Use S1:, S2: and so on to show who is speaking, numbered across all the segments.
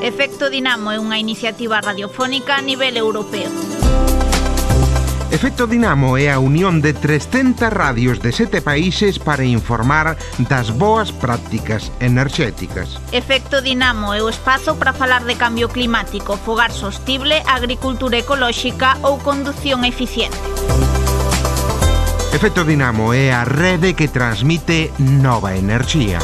S1: Efecto Dinamo é unha iniciativa radiofónica a nivel europeo.
S2: Efecto Dinamo é a unión de 300 radios de 7 países para informar das boas prácticas enerxéticas.
S1: Efecto Dinamo é o espazo para falar de cambio climático, fogar sostible, agricultura ecolóxica ou condución eficiente.
S2: Efecto Dinamo é a rede que transmite nova enerxía.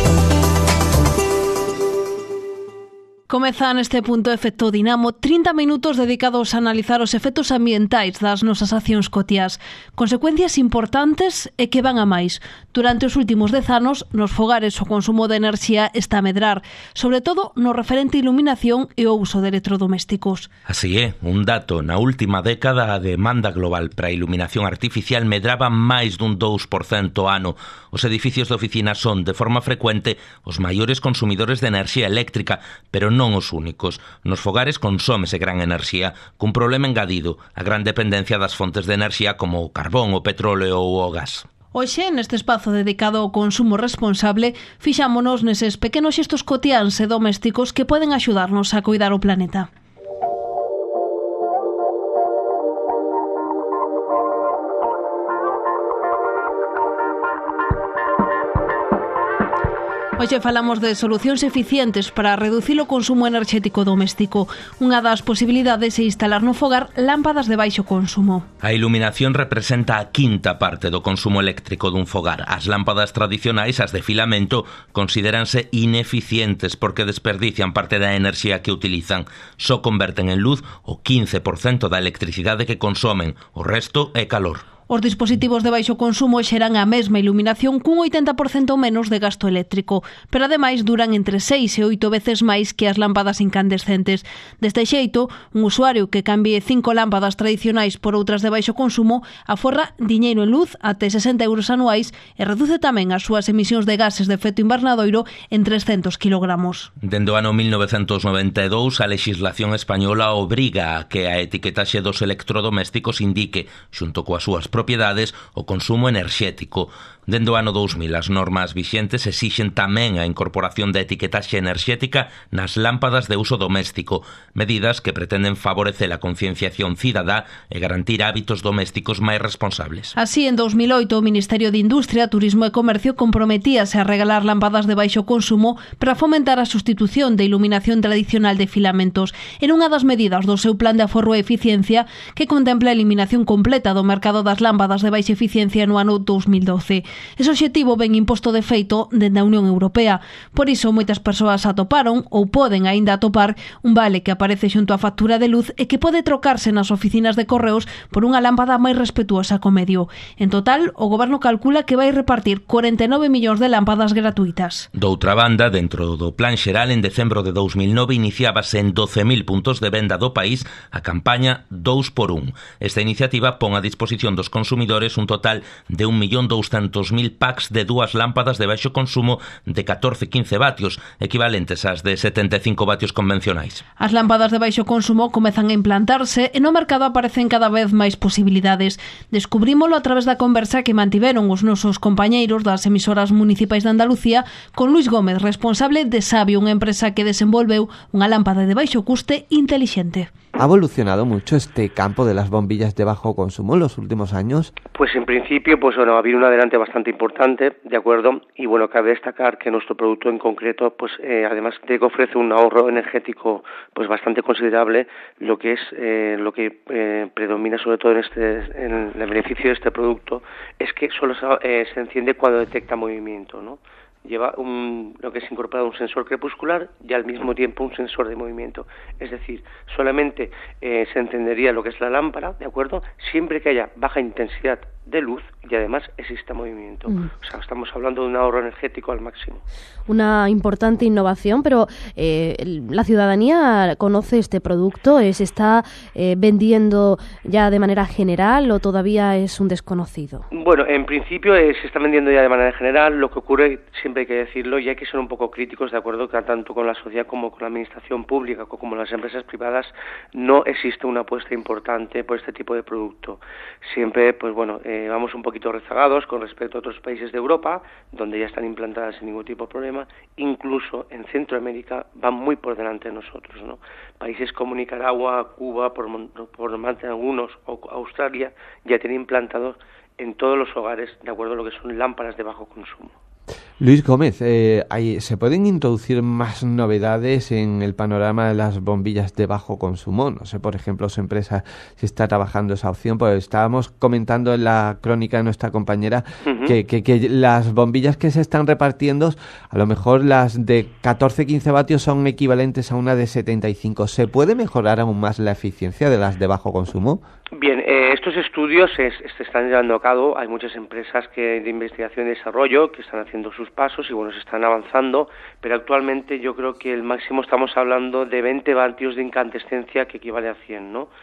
S3: Comeza neste punto Efecto Dinamo 30 minutos dedicados a analizar os efectos ambientais das nosas accións cotiás. Consecuencias importantes e que van a máis. Durante os últimos 10 anos, nos fogares o consumo de enerxía está a medrar, sobre todo no referente a iluminación e o uso de electrodomésticos.
S4: Así é, un dato. Na última década a demanda global para a iluminación artificial medraba máis dun 2% ano. Os edificios de oficina son, de forma frecuente, os maiores consumidores de enerxía eléctrica, pero non os únicos. Nos fogares consómese gran enerxía, cun problema engadido, a gran dependencia das fontes de enerxía como o carbón, o petróleo ou o gas.
S3: Hoxe, neste espazo dedicado ao consumo responsable, fixámonos neses pequenos xestos cotiáns e domésticos que poden axudarnos a coidar o planeta. Hoxe falamos de solucións eficientes para reducir o consumo enerxético doméstico. Unha das posibilidades é instalar no fogar lámpadas de baixo consumo.
S4: A iluminación representa a quinta parte do consumo eléctrico dun fogar. As lámpadas tradicionais, as de filamento, considéranse ineficientes porque desperdician parte da enerxía que utilizan. Só converten en luz o 15% da electricidade que consomen. O resto é calor.
S3: Os dispositivos de baixo consumo xeran a mesma iluminación cun 80% menos de gasto eléctrico, pero ademais duran entre 6 e 8 veces máis que as lámpadas incandescentes. Deste xeito, un usuario que cambie 5 lámpadas tradicionais por outras de baixo consumo aforra diñeiro en luz até 60 euros anuais e reduce tamén as súas emisións de gases de efecto invernadoiro en 300 kilogramos.
S4: Dende o ano 1992, a legislación española obriga a que a etiquetaxe dos electrodomésticos indique, xunto coas súas propiedades, o consumo enerxético. Dende o ano 2000, as normas vixentes exixen tamén a incorporación da etiquetaxe enerxética nas lámpadas de uso doméstico, medidas que pretenden favorecer a concienciación cidadá e garantir hábitos domésticos máis responsables.
S3: Así, en 2008, o Ministerio de Industria, Turismo e Comercio comprometíase a regalar lámpadas de baixo consumo para fomentar a sustitución de iluminación tradicional de filamentos. Era unha das medidas do seu plan de aforro e eficiencia que contempla a eliminación completa do mercado das lámpadas de baixa eficiencia no ano 2012. Ese obxectivo ven imposto de feito dende a Unión Europea. Por iso, moitas persoas atoparon ou poden aínda atopar un vale que aparece xunto á factura de luz e que pode trocarse nas oficinas de correos por unha lámpada máis respetuosa co medio. En total, o Goberno calcula que vai repartir 49 millóns de lámpadas gratuitas.
S4: Doutra banda, dentro do Plan Xeral, en decembro de 2009 iniciábase en 12.000 puntos de venda do país a campaña 2x1. Esta iniciativa pon a disposición dos consumidores un total de 1.200.000 packs de dúas lámpadas de baixo consumo de 14-15 vatios, equivalentes ás de 75 vatios convencionais.
S3: As lámpadas de baixo consumo comezan a implantarse e no mercado aparecen cada vez máis posibilidades. Descubrímolo a través da conversa que mantiveron os nosos compañeiros das emisoras municipais de Andalucía con Luis Gómez, responsable de Sabio, unha empresa que desenvolveu unha lámpada de baixo custe intelixente.
S5: ¿Ha evolucionado mucho este campo de las bombillas de bajo consumo en los últimos años?
S6: Pues en principio, ha habido un adelante bastante importante, ¿de acuerdo? Y bueno, cabe destacar que nuestro producto en concreto, además de que ofrece un ahorro energético bastante considerable, lo que predomina sobre todo en el beneficio de este producto es que solo se enciende cuando detecta movimiento, ¿no? Lleva lo que es incorporado un sensor crepuscular y al mismo tiempo un sensor de movimiento. Es decir, solamente se encendería lo que es la lámpara, ¿de acuerdo? Siempre que haya baja intensidad de luz y además exista movimiento. O sea, estamos hablando de un ahorro energético al máximo.
S7: Una importante innovación, pero ¿la ciudadanía conoce este producto? ¿Se está vendiendo ya de manera general o todavía es un desconocido?
S6: Bueno, en principio se está vendiendo ya de manera general. Lo que ocurre, siempre hay que decirlo, y hay que ser un poco críticos, de acuerdo, que tanto con la sociedad como con la administración pública como las empresas privadas no existe una apuesta importante por este tipo de producto. Siempre, vamos un poquito rezagados con respecto a otros países de Europa, donde ya están implantadas sin ningún tipo de problema. Incluso en Centroamérica van muy por delante de nosotros, ¿no? Países como Nicaragua, Cuba, por nombrarte algunos, o Australia, ya tienen implantados en todos los hogares, de acuerdo a lo que son lámparas de bajo consumo.
S5: Luis Gómez, ¿se pueden introducir más novedades en el panorama de las bombillas de bajo consumo? No sé, por ejemplo, su empresa si está trabajando esa opción, pues estábamos comentando en la crónica de nuestra compañera que las bombillas que se están repartiendo, a lo mejor las de 14-15 vatios son equivalentes a una de 75. ¿Se puede mejorar aún más la eficiencia de las de bajo consumo?
S6: Bien, estos estudios se están llevando a cabo. Hay muchas empresas de investigación y desarrollo que están haciendo sus pasos y bueno, se están avanzando, pero actualmente yo creo que el máximo estamos hablando de 20 vatios de incandescencia, que equivale a 100, ¿no?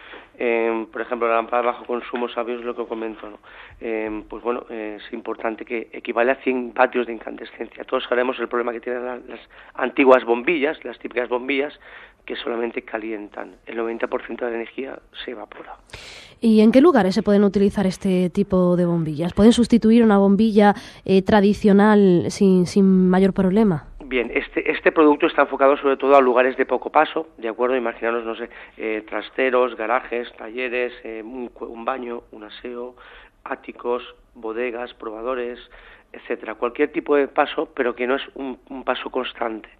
S6: Por ejemplo, la lámpara de bajo consumo, sabéis lo que comento, ¿no? Pues bueno, es importante que equivale a 100 vatios de incandescencia. Todos sabemos el problema que tienen las antiguas bombillas, las típicas bombillas, que solamente calientan. El 90% de la energía se evapora.
S7: ¿Y en qué lugares se pueden utilizar este tipo de bombillas? ¿Pueden sustituir una bombilla tradicional sin mayor problema?
S6: Bien, este producto está enfocado sobre todo a lugares de poco paso, ¿de acuerdo? Imaginaros, no sé, trasteros, garajes, talleres, un baño, un aseo, áticos, bodegas, probadores, etcétera. Cualquier tipo de paso, pero que no es un paso constante.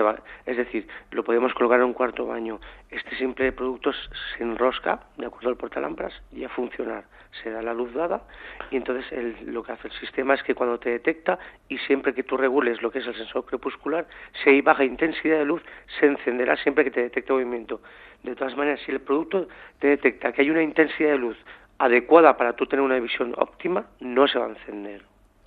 S6: Es decir, lo podemos colocar en un cuarto baño. Este simple producto se enrosca, de acuerdo al portalámparas, y a funcionar. Se da la luz dada y entonces lo que hace el sistema es que cuando te detecta, y siempre que tú regules lo que es el sensor crepuscular, si hay baja intensidad de luz, se encenderá siempre que te detecte movimiento. De todas maneras, si el producto te detecta que hay una intensidad de luz adecuada para tú tener una visión óptima, no se va a encender.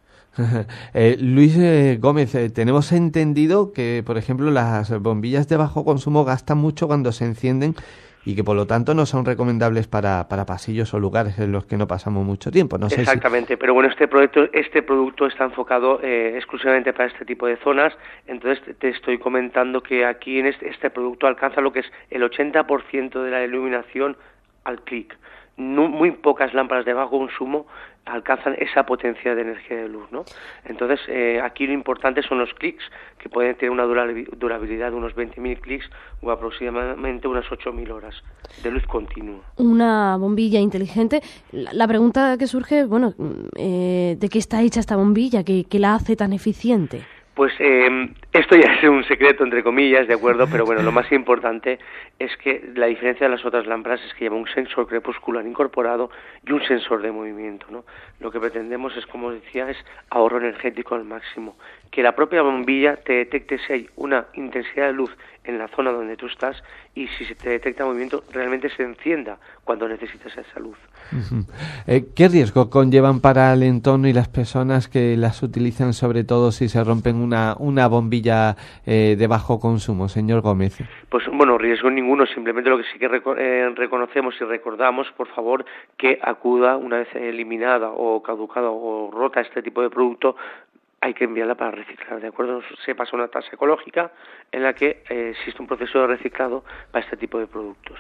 S5: Luis Gómez, tenemos entendido que, por ejemplo, las bombillas de bajo consumo gastan mucho cuando se encienden y que por lo tanto no son recomendables para pasillos o lugares en los que no pasamos mucho tiempo. No sé.
S6: Exactamente, pero bueno, este producto está enfocado exclusivamente para este tipo de zonas. Entonces te estoy comentando que aquí en este producto alcanza lo que es el 80% de la iluminación al clic. Muy pocas lámparas de bajo consumo alcanzan esa potencia de energía de luz, ¿no? Entonces, aquí lo importante son los clics, que pueden tener una durabilidad de unos 20.000 clics o aproximadamente unas 8.000 horas de luz continua.
S7: Una bombilla inteligente. La pregunta que surge, bueno, ¿de qué está hecha esta bombilla? ¿Qué la hace tan eficiente?
S6: Pues esto ya es un secreto, entre comillas, ¿de acuerdo? Pero bueno, lo más importante es que la diferencia de las otras lámparas es que lleva un sensor crepuscular incorporado y un sensor de movimiento, ¿no? Lo que pretendemos es, como decía, es ahorro energético al máximo. Que la propia bombilla te detecte si hay una intensidad de luz en la zona donde tú estás y si se te detecta movimiento, realmente se encienda cuando necesitas esa luz.
S5: ¿Qué riesgo conllevan para el entorno y las personas que las utilizan, sobre todo si se rompen una bombilla de bajo consumo, señor Gómez?
S6: Pues bueno, riesgo ninguno, simplemente lo que sí que reconocemos y recordamos, por favor, que acuda una vez eliminada o caducada o rota este tipo de producto, hay que enviarla para reciclar, ¿de acuerdo? Se pasa una tasa ecológica en la que existe un proceso de reciclado para este tipo de productos.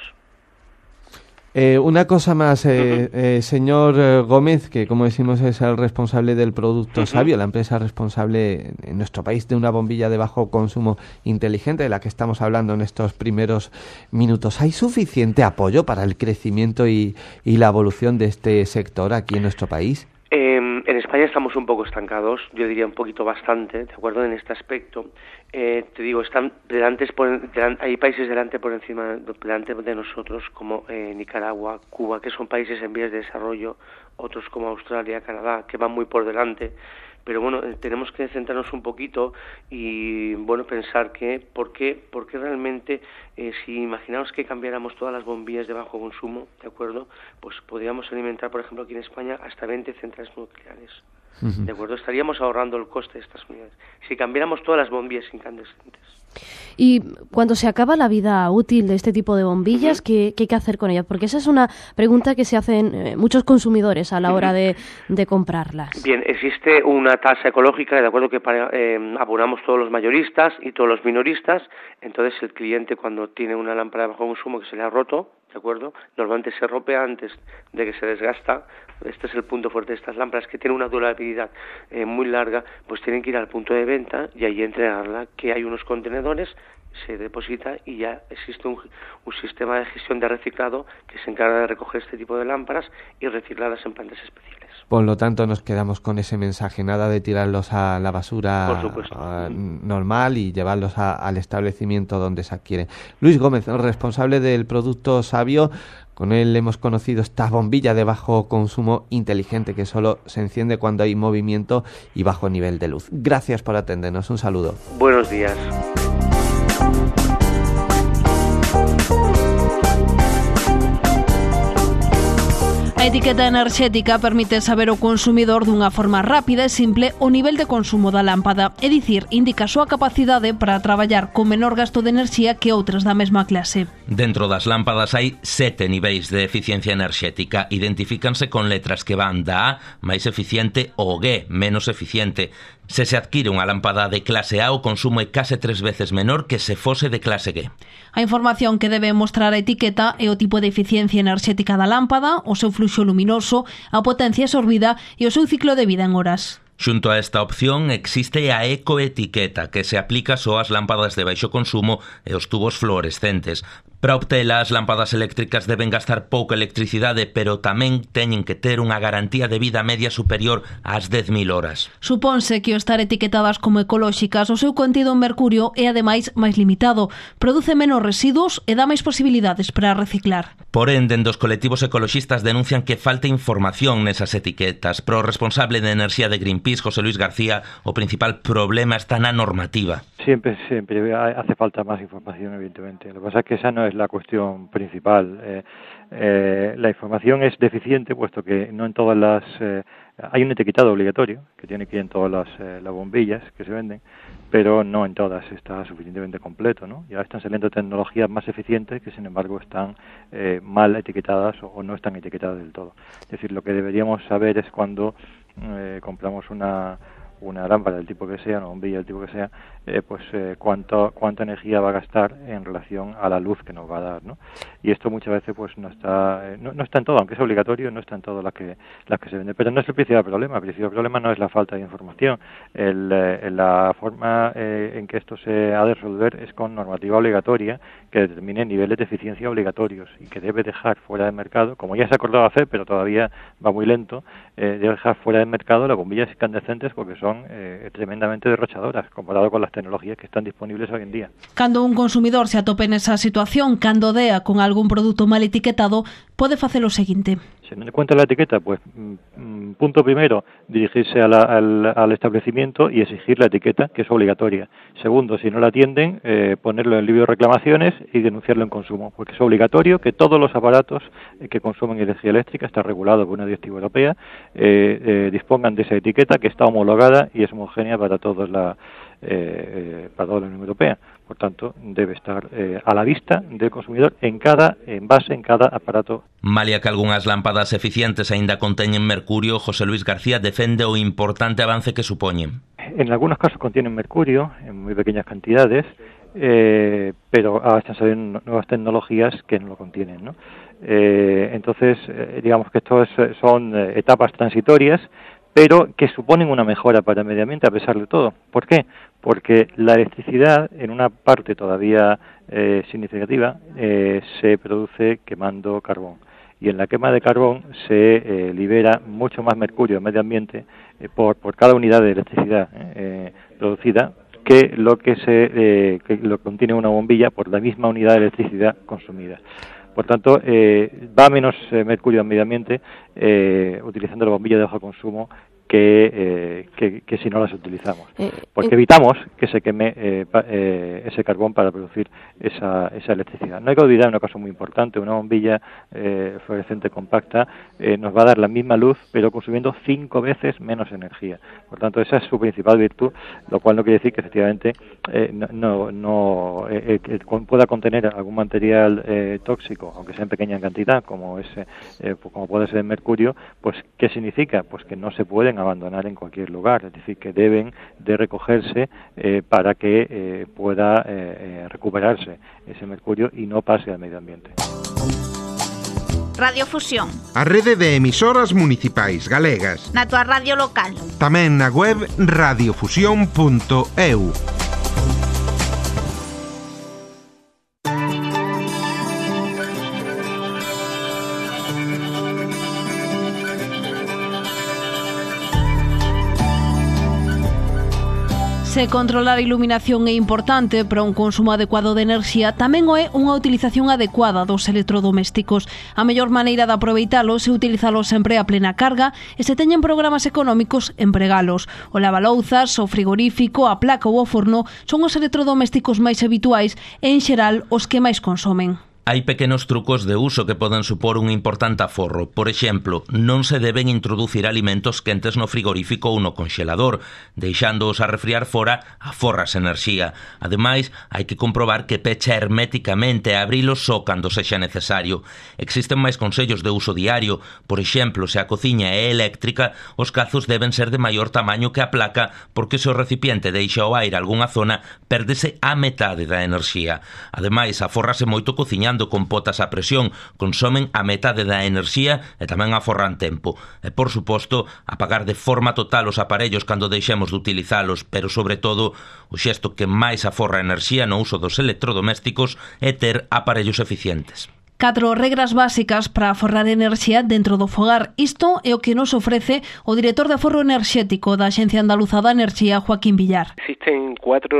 S5: Una cosa más, señor Gómez, que como decimos es el responsable del producto Savio, la empresa responsable en nuestro país de una bombilla de bajo consumo inteligente, de la que estamos hablando en estos primeros minutos. ¿Hay suficiente apoyo para el crecimiento y la evolución de este sector aquí en nuestro país?
S6: En España estamos un poco estancados, yo diría un poquito bastante, ¿de acuerdo? En este aspecto, te digo, hay países delante de nosotros, como Nicaragua, Cuba, que son países en vías de desarrollo, otros como Australia, Canadá, que van muy por delante. Pero bueno, tenemos que centrarnos un poquito y bueno, pensar que por qué realmente, si imaginamos que cambiáramos todas las bombillas de bajo consumo, ¿de acuerdo? Pues podríamos alimentar, por ejemplo, aquí en España hasta 20 centrales nucleares. ¿De acuerdo? Estaríamos ahorrando el coste de estas unidades si cambiáramos todas las bombillas incandescentes.
S7: Y cuando se acaba la vida útil de este tipo de bombillas, ¿qué hay que hacer con ellas? Porque esa es una pregunta que se hacen muchos consumidores a la hora de comprarlas.
S6: Bien, existe una tasa ecológica, de acuerdo, que abonamos todos los mayoristas y todos los minoristas. Entonces el cliente, cuando tiene una lámpara de bajo consumo que se le ha roto, ¿de acuerdo? Normalmente se rompe antes de que se desgasta. Este es el punto fuerte de estas lámparas, que tienen una durabilidad muy larga, pues tienen que ir al punto de venta y ahí entregarla, que hay unos contenedores, se deposita y ya existe un sistema de gestión de reciclado que se encarga de recoger este tipo de lámparas y reciclarlas en plantas especiales.
S5: Por lo tanto, nos quedamos con ese mensaje, nada de tirarlos a la basura normal y llevarlos al establecimiento donde se adquieren. Luis Gómez, responsable del producto Savio, con él hemos conocido esta bombilla de bajo consumo inteligente que solo se enciende cuando hay movimiento y bajo nivel de luz. Gracias por atendernos, un saludo.
S6: Buenos días.
S3: A etiqueta enerxética permite saber ao consumidor dunha forma rápida e simple o nivel de consumo da lámpada, é dicir, indica a súa capacidade para traballar con menor gasto de enerxía que outras da mesma clase.
S4: Dentro das lámpadas hai 7 niveis de eficiencia enerxética. Identifícanse con letras que van da A, máis eficiente, ao G, menos eficiente. Se adquire unha lámpada de clase A, o consumo é case 3 veces menor que se fose de clase G.
S3: A información que debe mostrar a etiqueta é o tipo de eficiencia enerxética da lámpada, o seu fluxo luminoso, a potencia absorbida e o seu ciclo de vida en horas.
S4: Xunto a esta opción existe a ecoetiqueta, que se aplica só ás lámpadas de baixo consumo e os tubos fluorescentes. Para obtela, as lámpadas eléctricas deben gastar pouca electricidade, pero tamén teñen que ter unha garantía de vida media superior ás 10.000 horas.
S3: Supónse que ao estar etiquetadas como ecolóxicas, o seu contido en mercurio é ademais máis limitado, produce menos residuos e dá máis posibilidades para reciclar.
S4: Porén, dende os colectivos ecoloxistas denuncian que falta información nesas etiquetas. Pro responsable de enerxía de Greenpeace, José Luis García, o principal problema está na normativa.
S8: Siempre hace falta más información, evidentemente. Lo que pasa es que esa no es la cuestión principal. La información es deficiente, puesto que no en todas las... hay un etiquetado obligatorio, que tiene que ir en todas las bombillas que se venden, pero no en todas está suficientemente completo, ¿no? Ya están saliendo tecnologías más eficientes que, sin embargo, están mal etiquetadas o no están etiquetadas del todo. Es decir, lo que deberíamos saber es cuando compramos una lámpara del tipo que sea, una bombilla del tipo que sea, cuánta energía va a gastar en relación a la luz que nos va a dar, ¿no? Y esto muchas veces pues no está en todo, aunque es obligatorio, no está en todas las que se venden. Pero no es el principal problema. El principal problema no es la falta de información. La forma en que esto se ha de resolver es con normativa obligatoria que determine niveles de eficiencia obligatorios y que debe dejar fuera del mercado, como ya se ha acordado hacer, pero todavía va muy lento, debe dejar fuera del mercado las bombillas incandescentes porque son tremendamente derrochadoras comparado con las tecnologías que están disponibles hoy en día.
S3: Cando un consumidor se atope nesa situación, cando dea con algún produto mal etiquetado, pode facer o seguinte.
S8: Si no encuentra la etiqueta, pues punto primero, dirigirse al establecimiento y exigir la etiqueta, que es obligatoria. Segundo, si no la atienden, ponerlo en el libro de reclamaciones y denunciarlo en consumo, porque es obligatorio que todos los aparatos que consumen energía eléctrica, está regulado por una directiva europea, dispongan de esa etiqueta que está homologada y es homogénea para toda la Unión Europea. Por tanto, debe estar a la vista del consumidor en cada aparato.
S4: Malia que algunhas lámpadas eficientes aínda conteñen mercurio, José Luis García defende o importante avance que supoñen.
S8: En algunos casos contienen mercurio, en muy pequeñas cantidades, pero ahora están saliendo nuevas tecnologías que no lo contienen, ¿no? Entonces, digamos que esto son etapas transitorias, pero que suponen una mejora para el medio ambiente a pesar de todo. ¿Por qué? Porque la electricidad, en una parte todavía significativa, se produce quemando carbón. Y en la quema de carbón se libera mucho más mercurio al medio ambiente por cada unidad de electricidad producida que lo que contiene una bombilla por la misma unidad de electricidad consumida. Por tanto, va menos mercurio al medio ambiente utilizando la bombilla de bajo consumo que si no las utilizamos, porque evitamos que se queme ese carbón para producir esa electricidad. No hay que olvidar una cosa muy importante: una bombilla fluorescente compacta nos va a dar la misma luz, pero consumiendo 5 veces menos energía. Por tanto, esa es su principal virtud, lo cual no quiere decir que efectivamente pueda contener algún material tóxico, aunque sea en pequeña cantidad, como puede ser el mercurio. Pues ¿qué significa? Pues que no se pueden abandonar en cualquier lugar, es decir, que deben de recogerse para que pueda recuperarse ese mercurio y no pase al medio ambiente.
S1: Radio Fusión.
S2: A rede de emisoras municipais galegas.
S1: Na tua radio local.
S2: Tamén na web radiofusión.eu.
S3: Se controlar a iluminación é importante para un consumo adecuado de enerxía, tamén o é unha utilización adecuada dos electrodomésticos. A mellor maneira de aproveitalos é utilizalos sempre a plena carga e se teñen programas económicos, empregalos. O lavalouzas, o frigorífico, a placa ou o forno son os electrodomésticos máis habituais e, en xeral, os que máis consomen.
S4: Hai pequenos trucos de uso que poden supor un importante aforro. Por exemplo, non se deben introducir alimentos quentes no frigorífico ou no conxelador. Deixándoos a refriar fora, aforras enerxía. Ademais, hai que comprobar que pecha herméticamente e abrilos só cando sexa necesario. Existen máis consellos de uso diario. Por exemplo, se a cociña é eléctrica, os cazos deben ser de maior tamaño que a placa, porque se o recipiente deixa o aire algunha zona, pérdese a metade da enerxía. Ademais, afórrase moito cociñando con potas a presión, consomen a metade da enerxía e tamén aforran tempo. E, por suposto, apagar de forma total os aparellos cando deixemos de utilizalos, pero, sobre todo, o xesto que máis aforra enerxía no uso dos electrodomésticos é ter aparellos eficientes.
S3: 4 regras básicas para aforrar enerxía dentro do fogar. Isto é o que nos ofrece o director de aforro enerxético da Axencia Andaluza da Enerxía, Joaquín Villar.
S9: Existen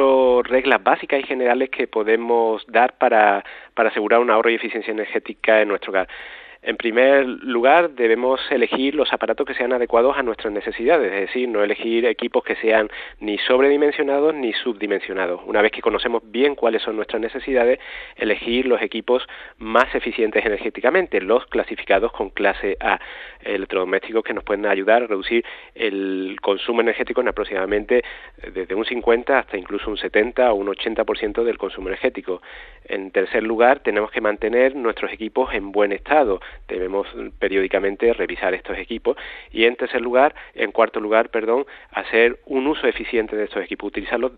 S9: 4 reglas básicas y generales que podemos dar para asegurar un ahorro y eficiencia energética en nuestro hogar. En primer lugar, debemos elegir los aparatos que sean adecuados a nuestras necesidades, es decir, no elegir equipos que sean ni sobredimensionados ni subdimensionados. Una vez que conocemos bien cuáles son nuestras necesidades, elegir los equipos más eficientes energéticamente, los clasificados con clase A, electrodomésticos que nos pueden ayudar a reducir el consumo energético en aproximadamente desde un 50 hasta incluso un 70 o un 80% del consumo energético. En tercer lugar, tenemos que mantener nuestros equipos en buen estado. Debemos periódicamente revisar estos equipos y en cuarto lugar, hacer un uso eficiente de estos equipos, utilizarlos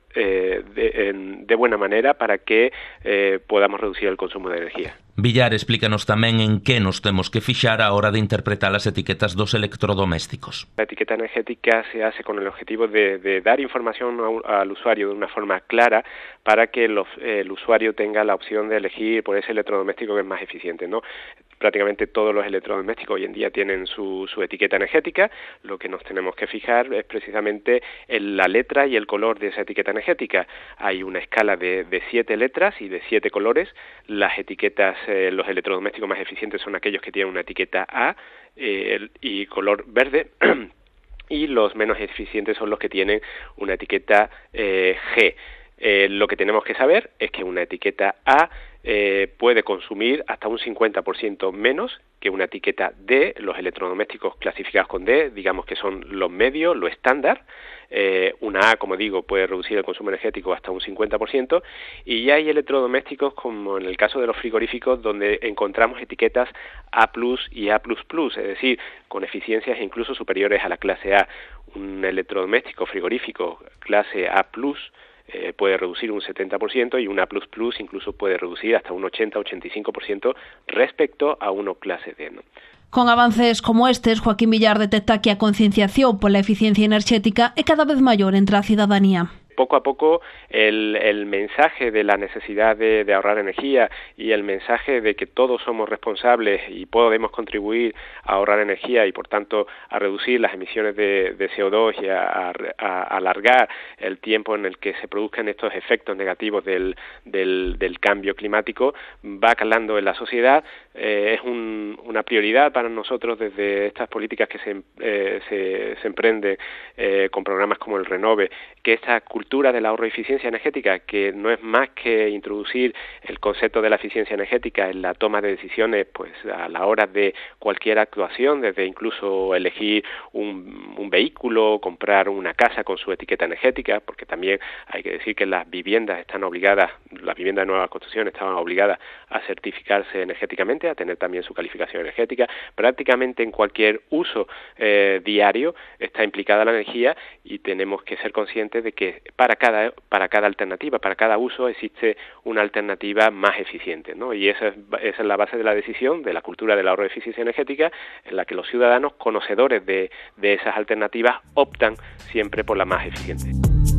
S9: de buena manera para que podamos reducir el consumo de energía.
S4: Villar, explícanos tamén en que nos temos que fixar a hora de interpretar as etiquetas dos electrodomésticos.
S9: La etiqueta energética se hace con el objetivo de dar información al usuario de una forma clara para que el usuario tenga la opción de elegir por ese electrodoméstico que es más eficiente, ¿no? Prácticamente todos los electrodomésticos hoy en día tienen su etiqueta energética. Lo que nos tenemos que fijar es precisamente en la letra y el color de esa etiqueta energética. Hay una escala de 7 letras y de 7 colores. Las etiquetas, los electrodomésticos más eficientes son aquellos que tienen una etiqueta A y color verde. Y los menos eficientes son los que tienen una etiqueta G. Lo que tenemos que saber es que una etiqueta A puede consumir hasta un 50% menos que una etiqueta D. Los electrodomésticos clasificados con D, digamos que son los medios, lo estándar. Una A, como digo, puede reducir el consumo energético hasta un 50%, y ya hay electrodomésticos, como en el caso de los frigoríficos, donde encontramos etiquetas A+, y A++, es decir, con eficiencias incluso superiores a la clase A. Un electrodoméstico frigorífico clase A+, puede reducir un 70% y un A++ incluso puede reducir hasta un 80-85% respecto a uno clase D, ¿no?
S3: Con avances como estes, Joaquín Villar detecta que a concienciación pola eficiencia enerxética é cada vez maior entre a cidadanía.
S9: Poco a poco el mensaje de la necesidad de ahorrar energía y el mensaje de que todos somos responsables y podemos contribuir a ahorrar energía y por tanto a reducir las emisiones de CO2 y a alargar el tiempo en el que se produzcan estos efectos negativos del cambio climático va calando en la sociedad. Es una prioridad para nosotros desde estas políticas que se emprenden con programas como el Renove, que esta cultura del ahorro y eficiencia energética, que no es más que introducir el concepto de la eficiencia energética en la toma de decisiones, pues a la hora de cualquier actuación, desde incluso elegir un vehículo, comprar una casa con su etiqueta energética, porque también hay que decir que las viviendas de nueva construcción estaban obligadas a certificarse energéticamente eficiente, a tener también su calificación energética. Prácticamente en cualquier uso diario está implicada la energía y tenemos que ser conscientes de que para cada alternativa, para cada uso existe una alternativa más eficiente, ¿no? Y esa es la base de la decisión, de la cultura del ahorro de eficiencia energética, en la que los ciudadanos conocedores de esas alternativas optan siempre por la más eficiente.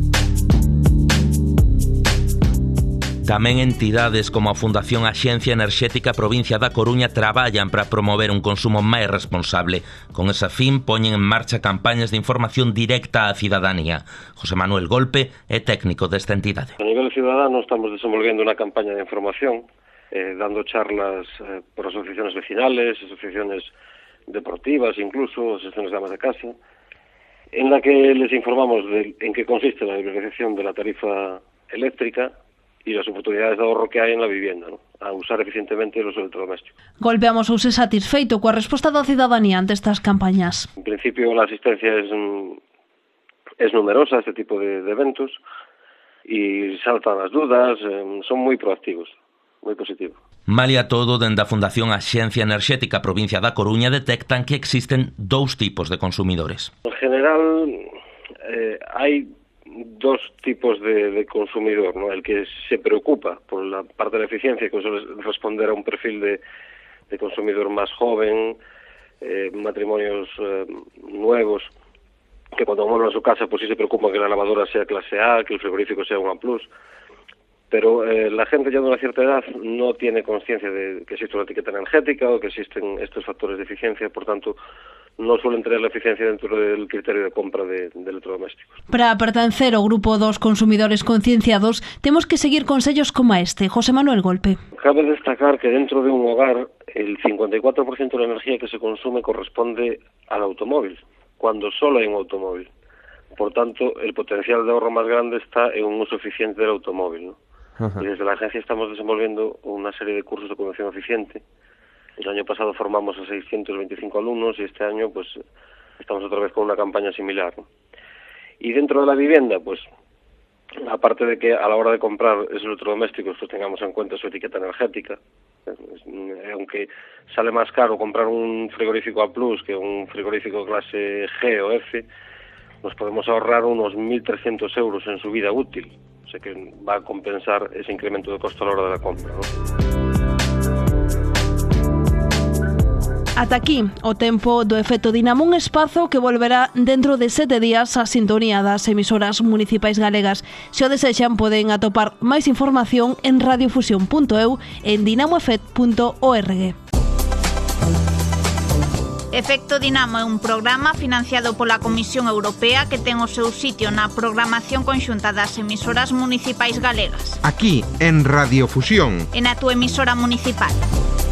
S4: Tamén entidades como a Fundación Axencia Enerxética Provincia da Coruña traballan para promover un consumo máis responsable. Con esa fin, poñen en marcha campañas de información directa á cidadanía. José Manuel Golpe é técnico desta entidade.
S10: A nivel ciudadano estamos desenvolvendo unha campaña de información, dando charlas por asociaciones vecinales, asociaciones deportivas, incluso asociaciones de amas de casa, en la que les informamos en qué consiste la liberalización de la tarifa eléctrica y las oportunidades de ahorro que hay en la vivienda, ¿no?, a usar eficientemente los electrodomésticos.
S3: Golpeamos ouse satisfeito coa resposta da cidadanía ante estas campañas.
S10: En principio la asistencia es numerosa a este tipo de eventos y saltan las dudas, son muy proactivos, muy positivos.
S4: Malia todo, dende a Fundación Axencia Enerxética Provincia da Coruña detectan que existen dous tipos de consumidores.
S10: En general hay dos tipos de consumidor, ¿no? El que se preocupa por la parte de la eficiencia, que suele responder a un perfil de consumidor más joven, matrimonios nuevos, que cuando mueven a su casa pues sí se preocupan que la lavadora sea clase A, que el frigorífico sea un A+, pero la gente ya de una cierta edad no tiene conciencia de que existe una etiqueta energética o que existen estos factores de eficiencia, por tanto no suelen tener la eficiencia dentro del criterio de compra de electrodomésticos.
S3: Para pertencer ao grupo dos consumidores concienciados, temos que seguir consellos como este. José Manuel Golpe.
S10: Cabe destacar que dentro de un hogar el 54% de la energía que se consume corresponde al automóvil, cuando solo hay un automóvil. Por tanto, el potencial de ahorro más grande está en un uso eficiente del automóvil, ¿no? Y desde la agencia estamos desenvolviendo una serie de cursos de conducción eficiente. El año pasado formamos a 625 alumnos y este año pues estamos otra vez con una campaña similar, ¿no? Y dentro de la vivienda, pues aparte de que a la hora de comprar esos electrodomésticos pues tengamos en cuenta su etiqueta energética, aunque sale más caro comprar un frigorífico A+ que un frigorífico clase G o F, nos podemos ahorrar unos 1.300 euros en su vida útil. O sea que va a compensar ese incremento de costo a la hora de la compra, ¿no?
S3: Ata aquí o tempo do efecto Dinamo, un espazo que volverá dentro de 7 días a sintonía das emisoras municipais galegas. Se o desexan, poden atopar máis información en radiofusión.eu e en dinamoefet.org.
S1: Efecto Dinamo é un programa financiado pola Comisión Europea que ten o seu sitio na programación conxunta das emisoras municipais galegas.
S2: Aquí, en Radiofusión.
S1: E na túa emisora municipal.